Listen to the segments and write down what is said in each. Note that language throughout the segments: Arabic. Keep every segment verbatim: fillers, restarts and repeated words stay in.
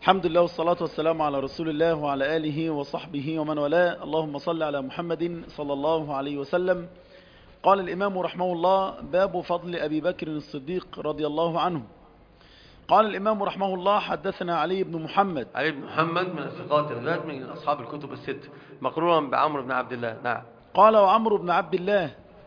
الحمد لله والصلاة والسلام على رسول الله وعلى آله وصحبه ومن والاه. اللهم صل على محمد صلى الله عليه وسلم. قال الإمام رحمه الله: باب فضل أبي بكر الصديق رضي الله عنه. قال الإمام رحمه الله: حدثنا علي بن محمد. علي بن محمد من الثقات الرجال من أصحاب الكتب الست، مقرونا بعمرو بن عبد الله. نعم. قال وعمرو بن عبد الله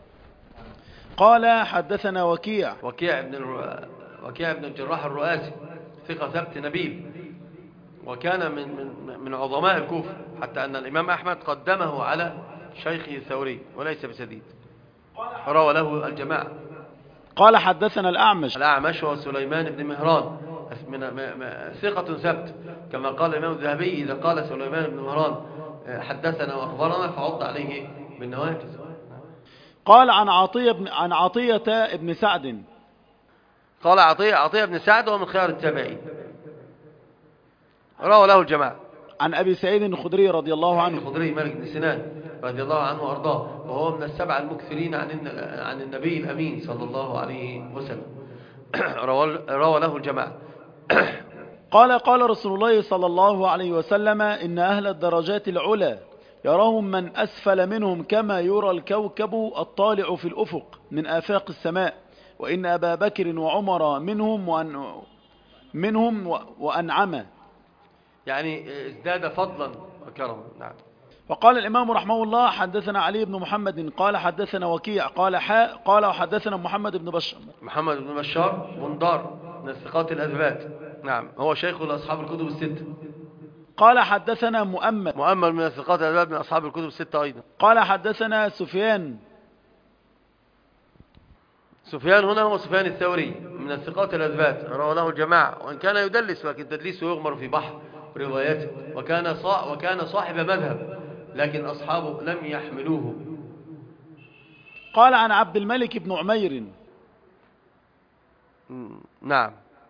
قال حدثنا وكيع وكيع بن الر... وكيع بن الجراح الرؤاسي، ثقة ثبت نبيل، وكان من من من عظماء الكوفة، حتى أن الإمام أحمد قدمه على شيخه الثوري وليس بسديد، روى له الجماعة. قال حدثنا الأعمش. الأعمش هو سليمان بن مهران، من ثقة ثبت، كما قال الإمام الذهبي: إذا قال سليمان بن مهران حدثنا وأخبرنا فعض عليه بالنواجذ. قال عن عطية بن عن عطية ابن سعد. قال عطية عطية بن سعد ومن خيار التابعين، روى له الجماعة. عن أبي سعيد الخدري رضي الله عنه. الخدري مالك بن سنان رضي الله عنه وأرضاه، وهو من السبع المكثرين عن عن النبي الأمين صلى الله عليه وسلم، روى له الجماعة. قال قال رسول الله صلى الله عليه وسلم: إن أهل الدرجات العلى يراهم من أسفل منهم كما يرى الكوكب الطالع في الأفق من آفاق السماء، وإن أبا بكر وعمر منهم وأن منهم وأنعم، يعني ازداد فضلا وكرما. نعم. وقال الإمام رحمه الله: حدثنا علي بن محمد قال حدثنا وكيع قال حاء قال وحدثنا محمد بن بشار. محمد بن بشار بندار من الثقات الأثبات. نعم، هو شيخ لأصحاب الكتب الستة. قال حدثنا مؤمل. مؤمل من الثقات الأثبات من أصحاب الكتب الستة أيضا. قال حدثنا سفيان. سفيان هنا هو سفيان الثوري من الثقات الأثبات، روى له الجماعة، وإن كان يدلس لكن تدليسه يغمر في بحر روايته، وكان صا وكان صاحب مذهب، لكن أصحابه لم يحملوه. قال عن عبد الملك بن عمير. نعم.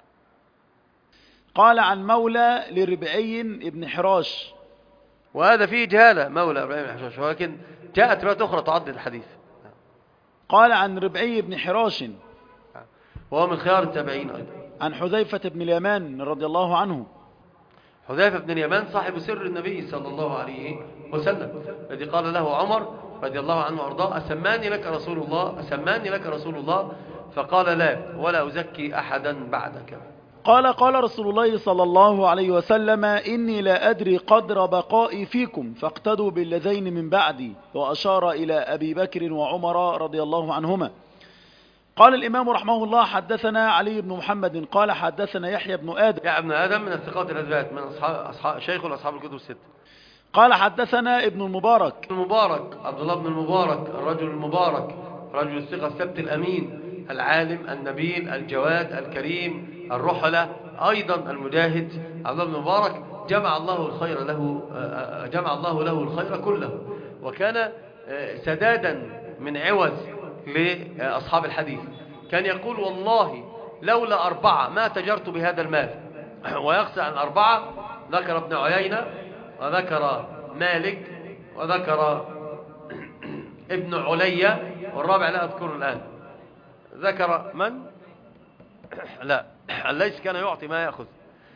قال عن مولى لربعي بن حراش، وهذا فيه جهالة، مولى ربعي بن حراش، ولكن جاءت روايات أخرى تعدد الحديث. قال عن ربعي بن حراش وهو من خيار التابعين أيضا. عن حذيفة بن اليمان رضي الله عنه. حذيفة بن اليمان صاحب سر النبي صلى الله عليه وسلم، الذي قال له عمر رضي الله عنه وارضاه: أسماني لك رسول الله أسماني لك رسول الله فقال: لا، ولا أزكي أحدا بعدك. قال قال رسول الله صلى الله عليه وسلم: إني لا أدري قدر بقائي فيكم فاقتدوا بالذين من بعدي، وأشار إلى أبي بكر وعمر رضي الله عنهما. قال الإمام رحمه الله: حدثنا علي بن محمد قال حدثنا يحيى بن آدم. يحيى بن آدم من الثقات الأثبات من أصحاب, أصحاب شيخ أصحاب الكتب الستة. قال حدثنا ابن المبارك. المبارك عبد الله بن المبارك الرجل المبارك، رجل الثقة الثبت الأمين، العالم النبيل الجواد الكريم الرحلة، أيضا المجاهد. عبد الله بن المبارك جمع الله الخير له جمع الله له الخير كله، وكان سدادا من عوز لأصحاب الحديث. كان يقول: والله لولا أربعة ما تجرت بهذا المال. ويقصد عن أربعة ذكر ابن عيينة، وذكر مالك، وذكر ابن عليا، والرابع لا أذكره الآن. ذكر من؟ لا، ليس كان يعطي ما يأخذ.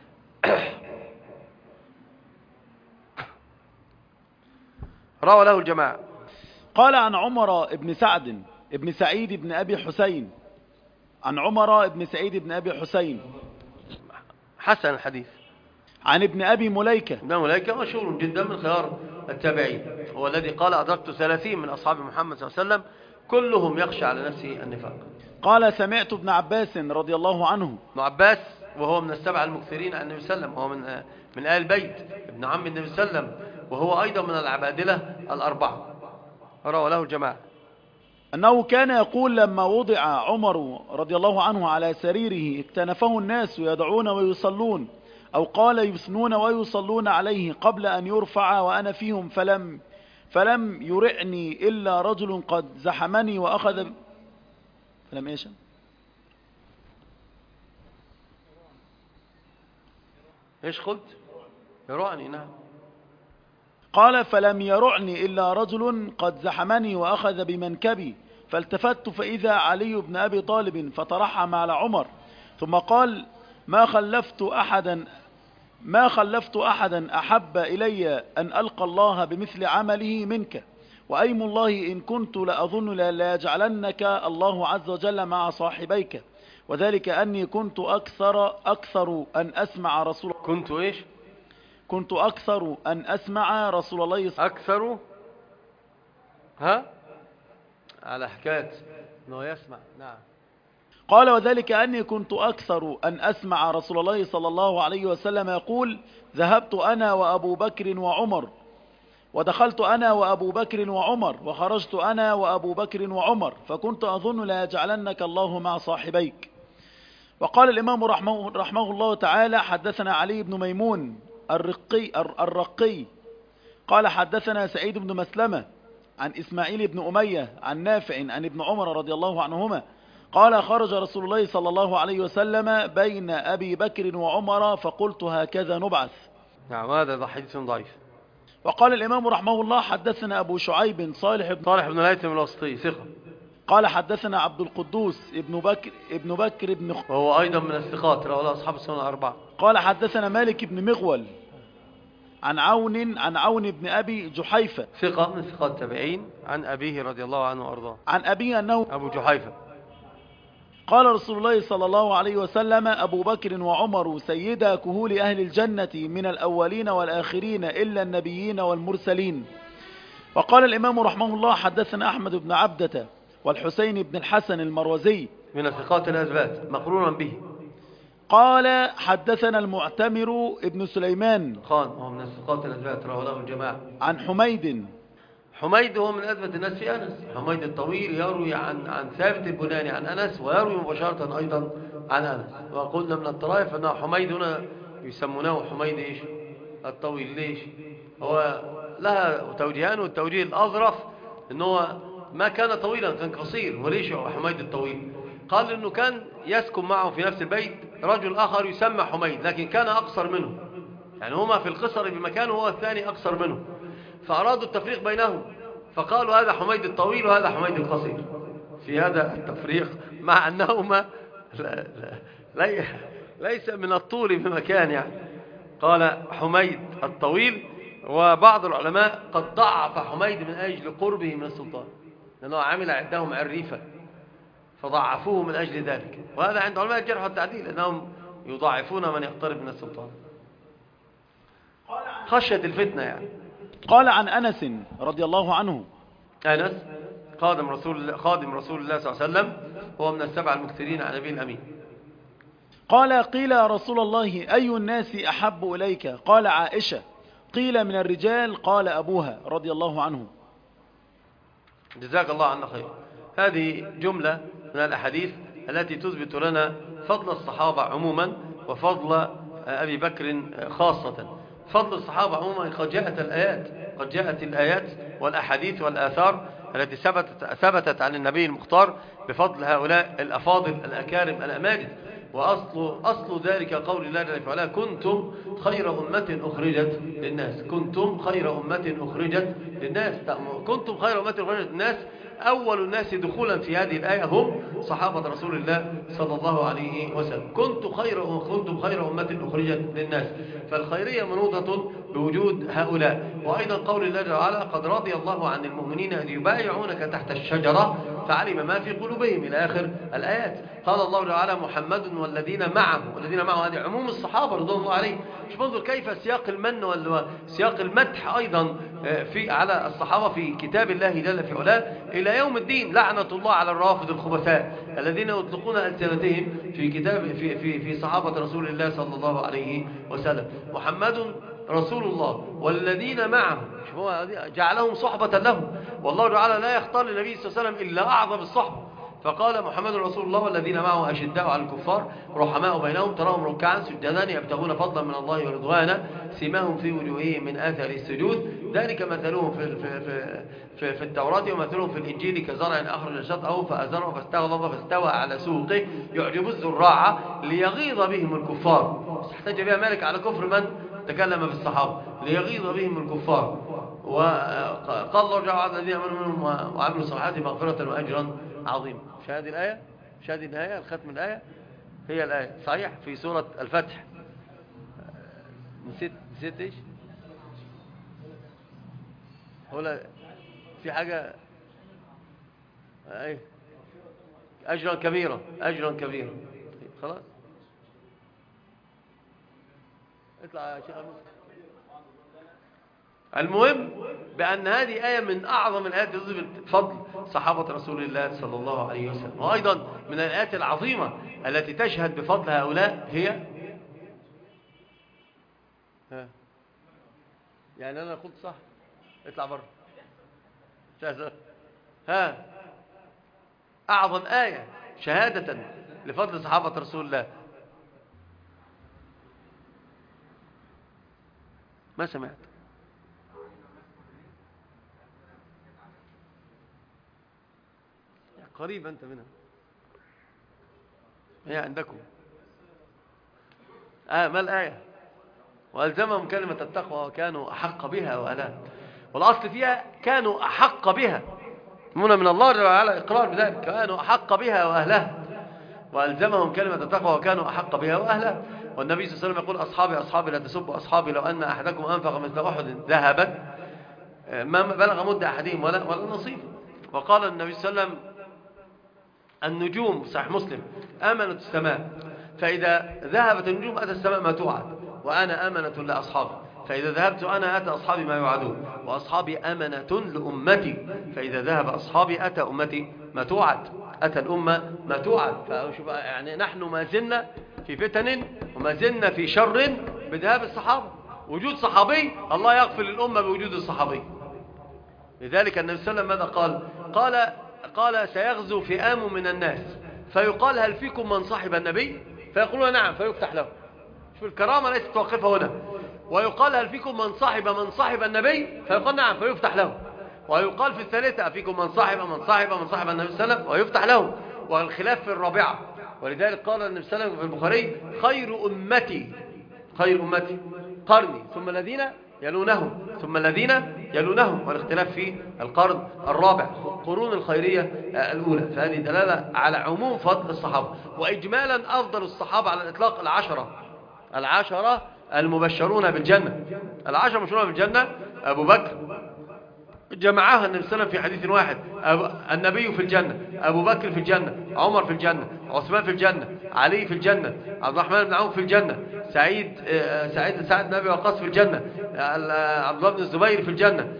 روى له الجماعة. قال عن عمر بن سعد ابن سعيد بن أبي حسين عن عمر بن سعيد بن أبي حسين حسن الحديث. عن ابن أبي مليكة. ابن مليكة مشهور جدا من خيار التابعين، هو الذي قال: أدركت ثلاثين من أصحاب محمد صلى الله عليه وسلم كلهم يخشى على نفسه النفاق. قال سمعت ابن عباس رضي الله عنه. ابن عباس وهو من السبع المكثرين عن النبي صلى الله عليه وسلم، وهو من من آل البيت، ابن عم النبي صلى الله عليه وسلم، وهو أيضا من العبادلة الأربعة، روى له الجماعة. أنه كان يقول: لما وضع عمر رضي الله عنه على سريره اكتنفه الناس يدعون ويصلون، أو قال يثنون ويصلون عليه قبل أن يرفع وأنا فيهم، فلم فلم يرعني إلا رجل قد زحمني وأخذ فلم إيش إيش قلت؟ يرعني. نعم. قال: فلم يرعني إلا رجل قد زحمني وأخذ بمنكبي، فالتفت فإذا علي بن أبي طالب فترحم على عمر، ثم قال: ما خلفت أحدا ما خلفت أحدا أحب إلي أن ألقى الله بمثل عمله منك، وأيم الله إن كنت لأظن لا يجعلنك الله عز وجل مع صاحبيك، وذلك أني كنت أكثر أكثر أن أسمع رسول كنت إيش كنت أكثر أن أسمع رسول الله صلى أكثر ها على حكاية أنه يسمع. نعم. قال وذلك أني كنت أكثر أن أسمع رسول الله صلى الله عليه وسلم يقول ذهبت أنا وأبو بكر وعمر، ودخلت أنا وأبو بكر وعمر، وخرجت أنا وأبو بكر وعمر، فكنت أظن لا يجعلنك الله مع صاحبيك. وقال الإمام رحمه, رحمه الله تعالى حدثنا علي بن ميمون الرقي, الرقي قال حدثنا سعيد بن مسلمة عن إسماعيل بن أمية عن نافع عن ابن عمر رضي الله عنهما قال خرج رسول الله صلى الله عليه وسلم بين أبي بكر وعمر فقلت هكذا نبعث. نعم هذا حديث ضعيف. وقال الإمام رحمه الله حدثنا أبو شعيب صالح بن صالح بن الهيثم الوسطي ثقة. قال حدثنا عبد القدوس ابن بكر ابن بكر ابن وهو أيضا من الثقات رواه أصحاب السنن الأربعة. قال حدثنا مالك بن مغول عن عون عن عون بن أبي جحيفة ثقة من ثقات التابعين عن أبيه رضي الله عنه وأرضاه عن أبيه أنه أبو جحيفة قال رسول الله صلى الله عليه وسلم أبو بكر وعمر سيدا كهول أهل الجنة من الأولين والآخرين إلا النبيين والمرسلين. وقال الإمام رحمه الله حدثنا أحمد بن عبدة والحسين بن الحسن المروزي من الثقات الأثبات مقرونا به. قال حدثنا المعتمر ابن سليمان خان وهو من الثقات الأثبات رواه له الجماعة. عن حميد حميد هو من أثبت الناس في أنس. حميد الطويل يروي عن عن ثابت البناني عن أنس ويروي مباشرة أيضا عن أنس. وقلنا من الطرائف أن حميد هنا يسمونه حميد إيش الطويل. ليش؟ هو لها توجيهان، والتوجيه الأظرف أنه ما كان طويلا كان قصير. وليش هو حميد الطويل؟ قال أنه كان يسكن معه في نفس البيت رجل آخر يسمى حميد لكن كان أقصر منه، يعني هما في القصر بمكان وهو الثاني أقصر منه، فأرادوا التفريق بينهم فقالوا هذا حميد الطويل وهذا حميد القصير في هذا التفريق، مع أنهما لا لا لي ليس من الطول بمكان يعني. قال حميد الطويل، وبعض العلماء قد ضعف حميد من أجل قربه من السلطان لأنه عمل عندهم عريفة فضعفوه من أجل ذلك، وهذا عند علماء الجرح والتعديل أنهم يضاعفون من يقترب من السلطان خشية الفتنة يعني. قال عن أنس رضي الله عنه أنس خادم رسول خادم رسول الله صلى الله عليه وسلم هو من السبع المكثرين عن نبي الأمين. قال قيل يا رسول الله أي الناس أحب إليك؟ قال عائشة. قيل من الرجال؟ قال أبوها رضي الله عنه. جزاك الله عنا خير. هذه جملة من الأحاديث التي تثبت لنا فضل الصحابة عموما وفضل أبي بكر خاصة. فضل الصحابة عموما قد جاءت الآيات قد جاءت الآيات والأحاديث والآثار التي ثبتت ثبتت عن النبي المختار بفضل هؤلاء الأفاضل الأكارم الأماجد. وأصل أصل ذلك قول الله جل وعلا كنتم خير أمة أخرجت للناس. كنتم خير أمة أخرجت للناس. كنتم خير أمة أخرجت للناس. أول الناس دخولا في هذه الآية هم صحابة رسول الله صلى الله عليه وسلم. كنتم خير كنتم خير أمة أخرجت للناس، فالخيرية منوطة بوجود هؤلاء. وأيضا قول الله جل وعلا قد رضي الله عن المؤمنين أن يبايعونك تحت الشجرة فعلم ما في قلوبهم إلى آخر الآيات. قال الله جل وعلا محمد والذين معه، والذين معه هذه عموم الصحابة رضي الله عليهم. مش منظر كيف سياق المن وسياق المدح أيضا في على الصحابة في كتاب الله جل في علاه إلى يوم الدين. لعنة الله على الرافض الخبثاء الذين يطلقون ألسنتهم في كتاب في في في صحابة رسول الله صلى الله عليه وسلم. محمد رسول الله والذين معه هو جعلهم صحبة له، والله تعالى لا يختار للنبي صلى الله عليه وسلم إلا أعظم الصحبة. فقال محمد رسول الله والذين معه أشداء على الكفار رحماء بينهم تراهم ركعا سجدا يبتغون فضلا من الله ورضوانا سيماهم في وجوههم من آثار السجود ذلك مثلهم في في في في, في التوراة ومثلهم في الإنجيل كزرع أخرج شطأه فأزره فاستغلظ فاستوى على سوقه يعجب الزراع ليغيظ بهم الكفار. احتج بها مالك على كفر من تكلم في الصحابة ليغيظ بهم الكفار. وقال الله جل وعلا الذين آمنوا منهم وعملوا الصالحات مغفرة وأجرا عظيما. مش هذه الآية؟ مش هذه الآية الختم الآية؟ هي الآية صحيح في سورة الفتح نسيت نسيت ايش؟ ولا في حاجة؟ ايه، اجرا كبيرا، اجرا كبيرا. خلاص اطلع يا شيخ. المهم بأن هذه آية من أعظم الآيات تظهر فضل صحابة رسول الله صلى الله عليه وسلم. وأيضا من الآيات العظيمة التي تشهد بفضل هؤلاء هي ها. يعني أنا قلت صح، اطلع بره. ها، أعظم آية شهادة لفضل صحابة رسول الله. ما سمعت؟ قريب أنت منها، هي عندكم. آه ما الآية؟ وألزمهم كلمة التقوى وكانوا أحق بها وأهلها. والأصل فيها كانوا أحق بها، منى من الله على إقرار بذلك، كانوا أحق بها وأهلها. وألزمهم كلمة التقوى وكانوا أحق بها وأهلها. والنبي صلى الله عليه وسلم يقول أصحابي أصحابي لا تسبوا أصحابي، لو أن أحدكم أنفق مثل أحد ذهبا ما بلغ مد أحدهم ولا ولا نصيب. وقال النبي صلى الله عليه وسلم النجوم، صحيح مسلم، أمنة السماء، فإذا ذهبت النجوم أتى السماء ما توعد، وأنا أمنة لأصحابي، فإذا ذهبت أنا أتى أصحابي ما يوعدون، وأصحابي أمنة لأمتي، فإذا ذهب أصحابي أتى أمتي ما توعد، أتى الأمة ما توعد. فشوف يعني نحن ما زلنا في فتن وما زلنا في شر بذهاب الصحابة. وجود صحابي الله يغفر للأمة بوجود الصحابي. لذلك النبي صلى الله عليه وسلم ماذا قال؟ قال قال سيغزو فئام من الناس فيقال هل فيكم من صاحب النبي؟ فيقولون نعم فيفتح له. شوف الكرامة ليست توقفها هنا. ويقال هل فيكم من صاحب من صاحب النبي؟ فيقال نعم فيفتح له. ويقال في الثالثة فيكم من صاحب من صاحب من صاحب النبي صلى الله عليه وسلم ويفتح له. والخلاف في الرابعة. ولذلك قال النبي صلى الله عليه وسلم في البخاري خير أمتي خير أمتي قرني ثم الذين يلونهم ثم الذين يلونهم. والاختلاف في القرن الرابع قرون الخيرية الأولى. فهذه دلالة على عموم فضل الصحابة. وإجمالا أفضل الصحابة على الإطلاق العشرة العشرة المبشرون بالجنة. العشرة المبشرون بالجنة أبو بكر جمعها النبي صلى الله عليه وسلم في حديث واحد. النبي في الجنة، أبو بكر في الجنة، عمر في الجنة، عثمان في الجنة، علي في الجنة، عبد الرحمن بن عوف في الجنة، سعيد سعيد سعد بن أبي وقاص في الجنة، عبد الله بن الزبير في الجنة،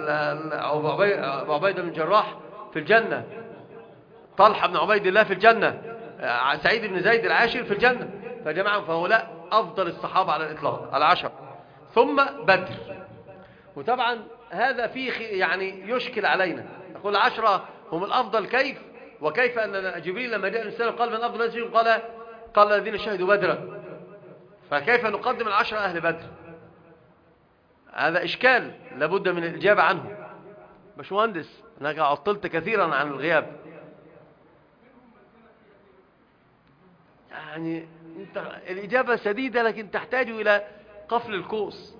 أبو عبيدة بن جراح في الجنة، طلحة بن عبيد الله في الجنة، سعيد بن زيد العاشر في الجنة. فجمعهم فهؤلاء أفضل الصحابة على الإطلاق العشر. ثم بدر. وطبعا هذا فيه يعني يشكل علينا، نقول العشرة هم الأفضل كيف؟ وكيف أن جبريل لما جاء الإنسان قال من أفضل الناس قال قال الذين شهدوا بدرا، فكيف نقدم العشرة أهل بدر؟ هذا إشكال لابد من الإجابة عنه. باشمهندس أنا عطلت كثيرا عن الغياب، يعني انت الإجابة سديدة لكن تحتاج إلى قفل القوس.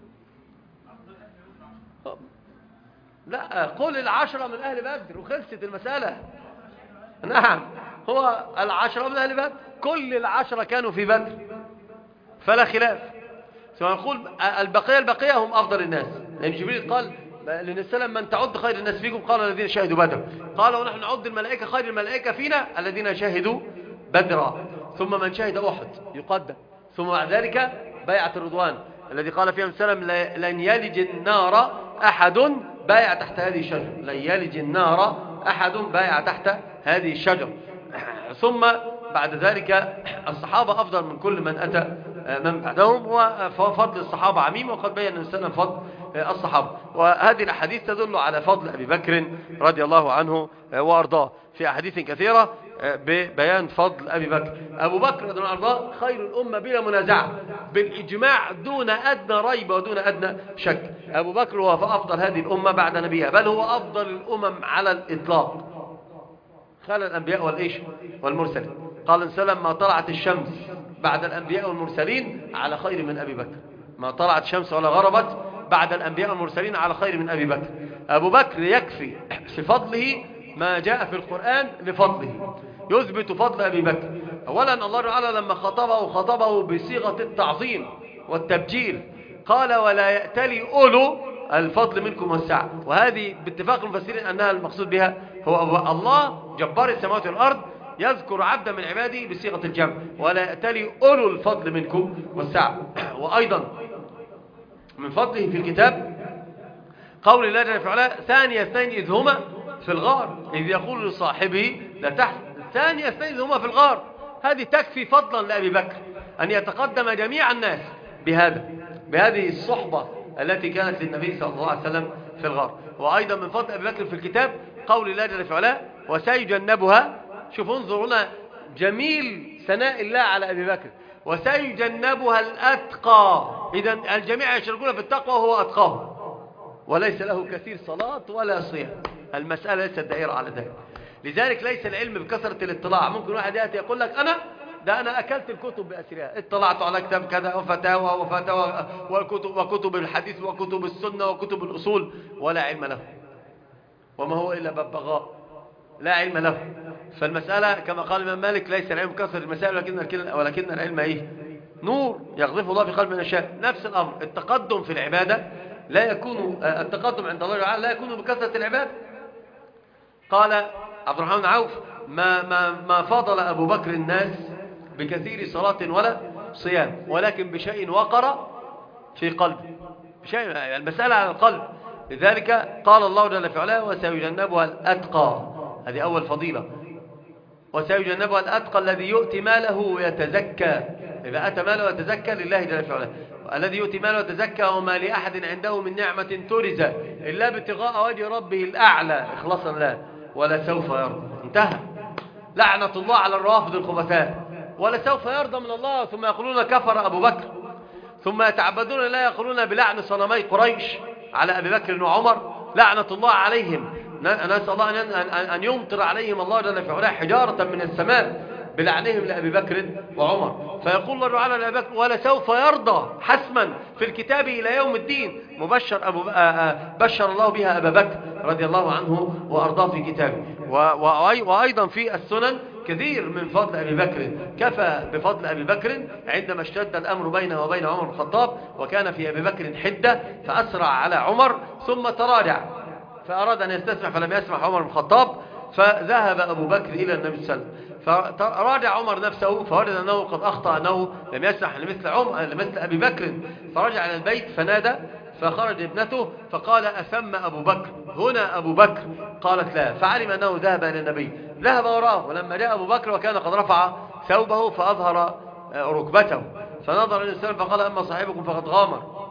لا قل العشرة من أهل بدر وخلصت المسألة. نعم هو العشرة من أهل بدر، كل العشرة كانوا في بدر فلا خلاف. سواء نقول البقية البقية هم أفضل الناس، لأن جبريل قال للنبي صلى الله عليه وسلم من تعد خير الناس فيكم؟ قال الذين شهدوا بدر. قال ونحن نعد الملائكة خير الملائكة فينا الذين شهدوا بدرا. ثم من شهد أحد يقدم. ثم بعد ذلك بيعة الرضوان الذي قال فيها النبي صلى الله عليه وسلم لن يلج النار أحد بايع تحت هذه الشجرة. لن يلج النار أحد بايع تحت هذه الشجرة. ثم بعد ذلك الصحابة أفضل من كل من أتى من بعدهم. وفضل الصحابة عميم، وقد بيّن النبي صلى الله عليه وسلم فضل الصحابة. وهذه الأحاديث تدل على فضل أبي بكر رضي الله عنه وأرضاه في أحاديث كثيرة ببيان فضل أبي بكر. أبو بكر رضي الله عنه وأرضاه خير الأمة بلا منازعة بالإجماع دون أدنى ريب ودون أدنى شك. أبو بكر هو أفضل هذه الأمة بعد نبيها، بل هو أفضل الأمم على الإطلاق خلال الأنبياء والإيش والمرسلين. قال النبي صلى الله عليه وسلم ما طلعت الشمس بعد الأنبياء والمرسلين على خير من أبي بكر. ما طلعت الشمس ولا غربت بعد الأنبياء والمرسلين على خير من أبي بكر. أبو بكر يكفي في فضله ما جاء في القرآن لفضله يثبت فضل أبي بكر. أولا الله تعالى لما خطبه خطبه بصيغة التعظيم والتبجيل. قال ولا يأتلي أولو الفضل منكم والسعة، وهذه باتفاق المفسرين أنها المقصود بها هو الله جبار السماوات والأرض يذكر عبدا من عباده بصيغة الجمع، ولا يأتلي أولو الفضل منكم والسعة. وأيضا من فضله في الكتاب قول الله جل وعلا ثاني اثنين إذ هما في الغار إذ يقول لصاحبه لا تحزن، ثاني اثنين إذ هما في الغار. هذه تكفي فضلا لأبي بكر أن يتقدم جميع الناس بهذا بهذه الصحبة التي كانت للنبي صلى الله عليه وسلم في الغار. وأيضا من فضل أبي بكر في الكتاب قول الله جل وعلا وسيجنبها. شوفوا انظروا هنا جميل ثناء الله على أبي بكر، وسيجنبها الأتقى. إذن الجميع يشركون في التقوى وهو أتقاه، وليس له كثير صلاة ولا صيام. المسألة ليست دائرة على ذلك. لذلك ليس العلم بكثرة الاطلاع. ممكن واحد يأتي يقول لك أنا ده أنا أكلت الكتب بأسرها، اطلعت على كتاب كذا وفتاوى وفتاوى وكتب, وكتب الحديث وكتب السنة وكتب الأصول، ولا علم له، وما هو إلا ببغاء لا علم له. فالمسألة كما قال الإمام مالك ليس العلم بكثرة المسائل ولكن, ولكن العلم إيه؟ نور يغذف الله في قلب من يشاء. نفس الأمر التقدم في العبادة لا يكون التقدم عند الله تعالى لا يكون بكثرة العبادة. قال عبد الرحمن بن عوف ما, ما, ما فضل أبو بكر الناس بكثير صلاة ولا صيام، ولكن بشيء وقر في قلبه، بشيء المسألة على القلب. لذلك قال الله جل في علاه وسيجنبها الأتقى. هذه أول فضيلة. وسيجنبها الأتقى الذي يؤتي ماله ويتزكى. إذا أتى ماله ويتزكى لله جل في علاه. الذي يؤتي ماله ويتزكى وما لأحد عنده من نعمة ترزى إلا ابتغاء وجه ربه الأعلى إخلاصا له ولا سوف يرضى. انتهى. لعنة الله على الروافض الخبثاء. ولا سوف يرضى من الله. ثم يقولون كفر أبو بكر، ثم يتعبدون لا يقولون بلعن صنمي قريش على أبي بكر وعمر لعنة الله عليهم. نسأل الله أن يمطر عليهم الله جل في علاه حجارة من السماء بلعنهم لأبي بكر وعمر. فيقول الله تعالى لأبي بكر ولا سوف يرضى حسما في الكتاب إلى يوم الدين. مبشر أبو بشر الله بها أبا بكر رضي الله عنه وأرضاه في كتابه. وأيضا في السنن كثير من فضل أبي بكر. كفى بفضل أبي بكر عندما اشتد الأمر بينه وبين عمر بن الخطاب، وكان في أبي بكر حدة فأسرع على عمر ثم تراجع فأراد أن يستسمح فلم يسمح عمر بن الخطاب، فذهب أبو بكر إلى النبي صلى الله عليه وسلم فراجع عمر نفسه فوجد أنه قد أخطأ، أنه لم يسمح لمثل عمر لمثل أبي بكر. فرجع إلى البيت فنادى فخرج ابنته فقال أثم أبو بكر هنا أبو بكر؟ قالت لا. فعلم أنه ذهب إلى النبي، ذهب وراه، ولما جاء أبو بكر وكان قد رفع ثوبه فأظهر ركبته فنظر إلى السلام فقال أما صاحبكم فقد غامر.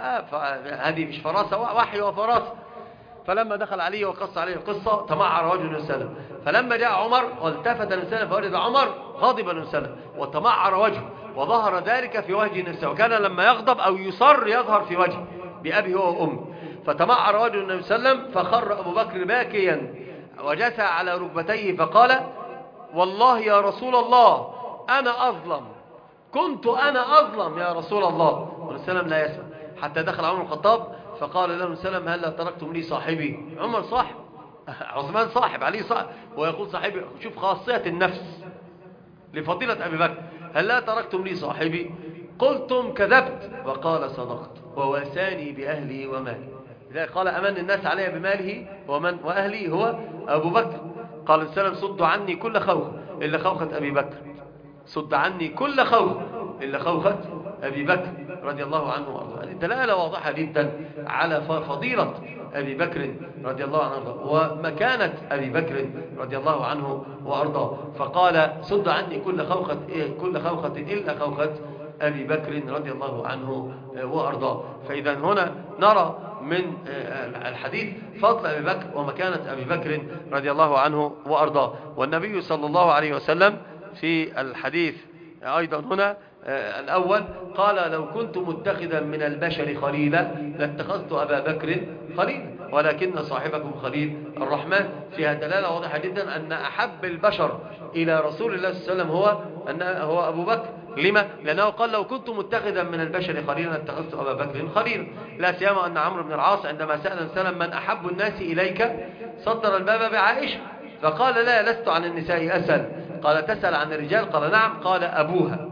هذه مش فراسة، وحي وفراسة. فلما دخل عليه وقص عليه القصة تمعر وجه النبي صلى الله عليه وسلم. فلما جاء عمر والتفت النبي صلى الله عليه وسلم فوجد عمر غضب النبي صلى الله عليه وسلم وتمعر وجهه، وظهر ذلك في وجه النبي، وكان لما يغضب أو يصر يظهر في وجهه بأبي هو وأمي. فتمعر وجه النبي صلى الله عليه وسلم فخر أبو بكر باكيا وجثى على ركبتيه فقال والله يا رسول الله أنا أظلم، كنت أنا أظلم يا رسول الله. والنبي صلى الله عليه وسلم لا يسمع حتى دخل عمر بن الخطاب فقال له النبي صلى الله عليه وسلم هل تركتم لي صاحبي؟ عمر صاحب، عثمان صاحب، علي صاحب، ويقول صاحبي. شوف خاصية النفس لفضيلة أبي بكر. هل لا تركتم لي صاحبي؟ قلتم كذبت، وقال صدقت وواساني بأهلي ومالي. لذلك قال أمن الناس علي بماله ومن وأهلي هو أبو بكر. قال النبي صلى الله عليه وسلم صدوا عني كل خوخ إلا خوخة أبي بكر، صد عني كل خوخ إلا خوخة أبي بكر رضي الله عنه وأرضاه. هذه دلالة واضحة جدا على فضيلة أبي بكر رضي الله عنه وأرضاه ومكانة أبي بكر رضي الله عنه وأرضاه. فقال صد عني كل خوخة كل خوخة إلا خوخة أبي بكر رضي الله عنه وأرضاه. فإذا هنا نرى من الحديث فضل أبي بكر ومكانة أبي بكر رضي الله عنه وأرضاه. والنبي صلى الله عليه وسلم في الحديث أيضا هنا الأول قال لو كنت متخذا من البشر خليلا لاتخذت أبا بكر خليلا ولكن صاحبكم خليل الرحمن. فيها دلالة واضحة جدا أن أحب البشر إلى رسول الله صلى الله عليه وسلم هو أن هو أبو بكر. لما؟ لأنه قال لو كنت متخذا من البشر خليلا لاتخذت أبا بكر خليلا. لا سيما أن عمرو بن العاص عندما سأل النبي صلى الله عليه وسلم من أحب الناس إليك صدر الباب بعائشة فقال لا لست عن النساء أسأل. قال تسأل عن الرجال؟ قال نعم. قال أبوها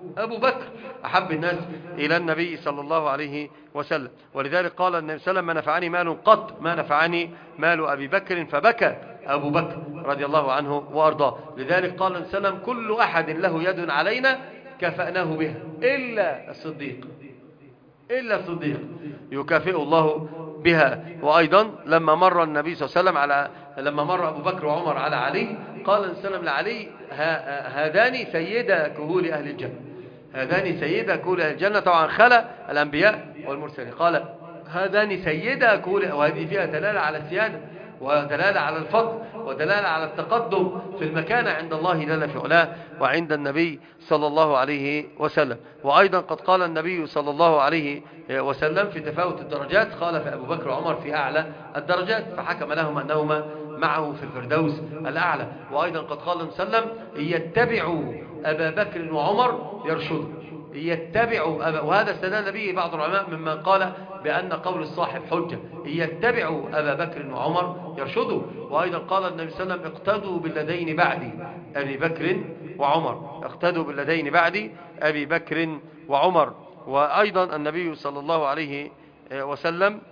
أبو بكر أحب الناس إلى النبي صلى الله عليه وسلم. ولذلك قال النبي صلى الله عليه وسلم: ما نفعني مال قط ما نفعني مال أبي بكر، فبكى أبو بكر رضي الله عنه وأرضاه. لذلك قال النبي صلى الله عليه وسلم: كل أحد له يد علينا كفأناه بها إلا الصديق، إلا الصديق يكافئ الله بها. وأيضا لما مر النبي صلى الله عليه وسلم على لما مر أبو بكر وعمر على علي، قال النبي صلى الله عليه وسلم لعلي: هذان سيدا كهول أهل الجنة، هذان سيدا كهول أهل الجنة. طبعا خلا الأنبياء والمرسلين. قال: هذان سيدا كهول، وهذه فيها دلالة على السيادة ودلالة على الفضل ودلالة على التقدم في المكانة عند الله جل في علاه وعند النبي صلى الله عليه وسلم. وأيضا قد قال النبي صلى الله عليه وسلم في تفاوت الدرجات، قال في أبو بكر وعمر في أعلى الدرجات، فحكم لهم أنهما معه في الفردوس الأعلى. وأيضا قد قال صلى الله عليه وسلم: يتبعوا أبا بكر وعمر يرشدوا، يتبعوا أبا، وهذا استدل به بعض العلماء ممن قال بأن قول الصاحب حجة: يتبعوا أبا بكر وعمر يرشدوا. وأيضا قال النبي صلى الله عليه وسلم: اقتدوا بالذين بعدي أبي بكر وعمر، اقتدوا بالذين بعدي أبي بكر وعمر. وأيضا النبي صلى الله عليه وسلم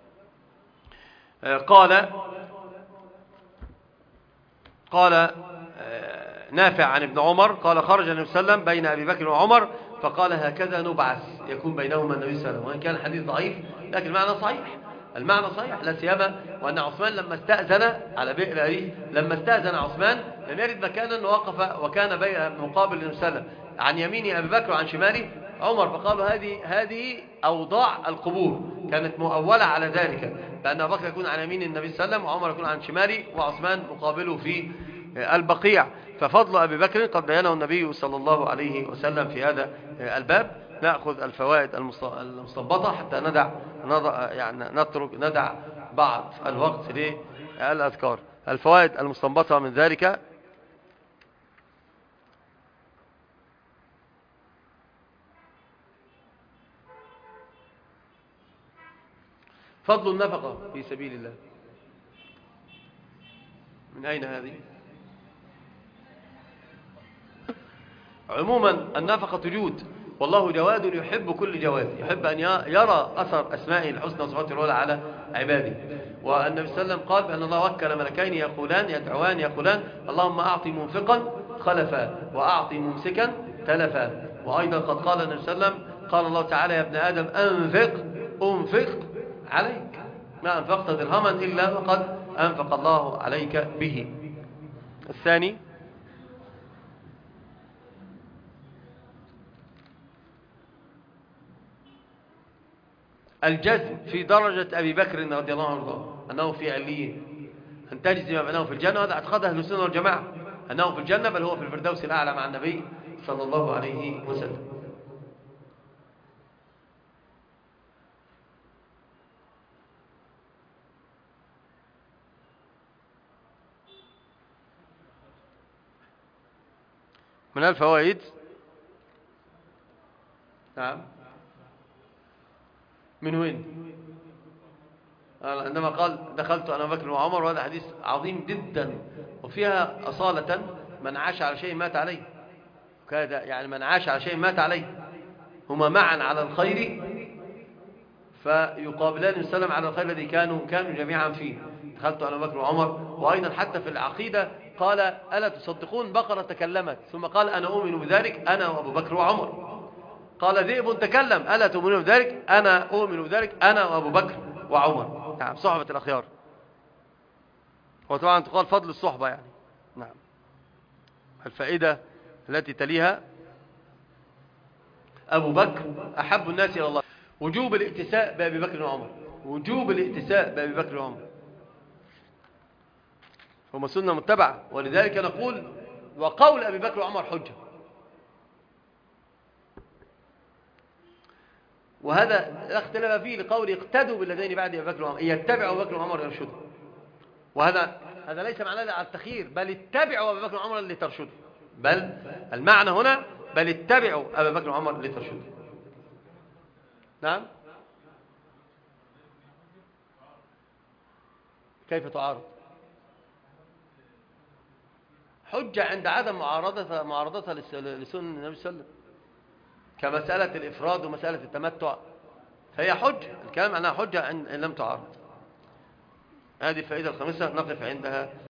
قال قال نافع عن ابن عمر قال: خرج النبي صلى الله عليه وسلم بين أبي بكر وعمر فقال: هكذا نبعث، يكون بينهما النبي صلى الله عليه وسلم. وإن كان الحديث ضعيف لكن المعنى صحيح، المعنى صحيح، لا سيما وأن عثمان لما استأذن على بئر أريه، لما استأذن عثمان لم يرد مكانا ووقف وكان بين مقابل النبي صلى الله عليه وسلم، عن يمينه أبي بكر وعن شماله عمر، فقالوا: هذه هذه أوضاع القبور، كانت مؤولة على ذلك، بأن أبو بكر يكون عن يمين النبي صلى الله عليه وسلم وعمر يكون عن شماله وعثمان مقابله في البقيع. ففضل أبي بكر قد بيانه النبي صلى الله عليه وسلم في هذا الباب. نأخذ الفوائد المستنبطة حتى ندع يعني نترك ندع بعض الوقت للأذكار. الفوائد المستنبطة من ذلك: فضل النفقة في سبيل الله. من أين هذه؟ عموما النفقة جود، والله جواد يحب كل جواد، يحب أن يرى أثر أسمائه الحسنى وصفاته العلى على عباده. والنبي صلى الله عليه وسلم قال بأن الله وكل ملكين يقولان يدعوان يقولان: اللهم أعطي منفقا خلفا وأعطي ممسكا تلفا. وأيضا قد قال النبي صلى الله عليه وسلم: قال الله تعالى: يا ابن آدم أنفق أنفق عليك، ما أنفقت درهما إلا وقد أنفق الله عليك به. الثاني: الجزم في درجة أبي بكر رضي الله عنه أنه في عليين، أن تجزم بأنه في الجنة، هذا اعتقاد أهل السنة والجماعة أنه في الجنة، بل هو في الفردوس الأعلى مع النبي صلى الله عليه وسلم. من الفوائد: نعم، من وين؟ عندما قال: دخلت أنا بكر وعمر، وهذا حديث عظيم جدا، وفيها أصالة من عاش على شيء مات عليه، كذا يعني من عاش على شيء مات عليه، هما معا على الخير فيقابلان السلام على الخير الذي كانوا كانوا جميعا فيه. دخلت أنا بكر وعمر. وأيضا حتى في العقيدة قال: ألا تصدقون بقرة تكلمت، ثم قال: أنا أؤمن بذلك أنا وأبو بكر وعمر. قال: ذئب تكلم، ألا تؤمنون بذلك؟ أنا أؤمن بذلك أنا وأبو بكر وعمر. نعم، صحبة الأخيار. وطبعا تقال فضل الصحبة يعني. نعم. الفائدة التي تليها: أبو بكر أحب الناس إلى الله. وجوب الائتساء بأبي بكر وعمر، وجوب الائتساء بأبي بكر وعمر، هم سنة متبعة. ولذلك نقول: وقول أبي بكر وعمر حجة. وهذا لا اختلاف فيه لقول: اقتدوا بالذين بعد أبي بكر وعمر، يتبعوا أبي بكر وعمر يرشدوا. وهذا هذا ليس معناه على التخيير، بل اتبعوا أبي بكر وعمر لترشدوا، بل المعنى هنا بل اتبعوا أبي بكر وعمر لترشدوا. نعم. كيف تعارض؟ حجة عند عدم معارضتها معارضتها لسنة النبي صلى الله عليه وسلم. كمسألة الإفراد ومسألة التمتع، فهي حجة، الكلام عنها حجة إن لم تعرض. هذه الفائدة الخامسة نقف عندها.